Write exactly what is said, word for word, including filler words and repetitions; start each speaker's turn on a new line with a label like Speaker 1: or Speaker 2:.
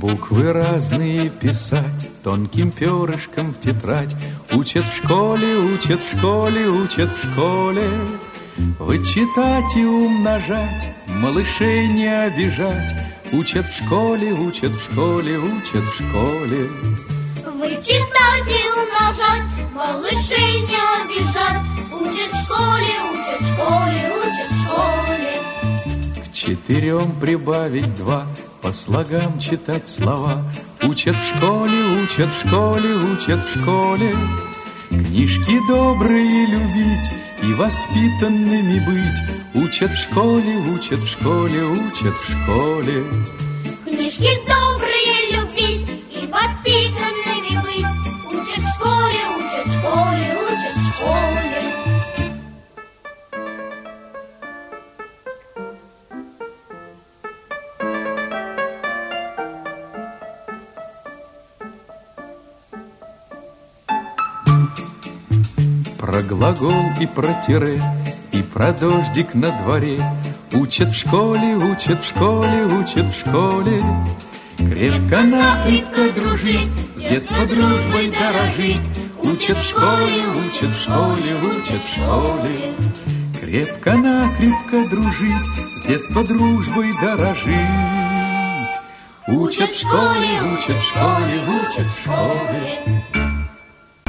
Speaker 1: Буквы разные писать тонким перышком в тетрадь. Учат в школе, учат в школе, учат в школе. Вычитать и умножать, малышей не обижать. Учат в школе, учат в школе, учат в школе.
Speaker 2: Вычитать и умножать, малышей не обижать. Учат в школе, учат в школе, учат в школе.
Speaker 1: К четырем прибавить два, по слогам читать слова. Учат в школе, учат в школе, учат в школе. Книжки добрые любить и воспитанными быть. Учат в школе, учат в школе, учат в школе.
Speaker 2: Книжки добрые любить и воспитанными быть. Учат в школе, учат в школе, учат в школе.
Speaker 1: Про глагол и про тире, и про дождик на дворе. Учат в школе, учат в школе, учат в школе. Крепко-накрепко дружить, с детства дружбой дорожить. Учат в школе, учат в школе, учат в школе. Крепко-накрепко дружить, с детства дружбой дорожить. Учат в школе, учат в школе, учат в школе.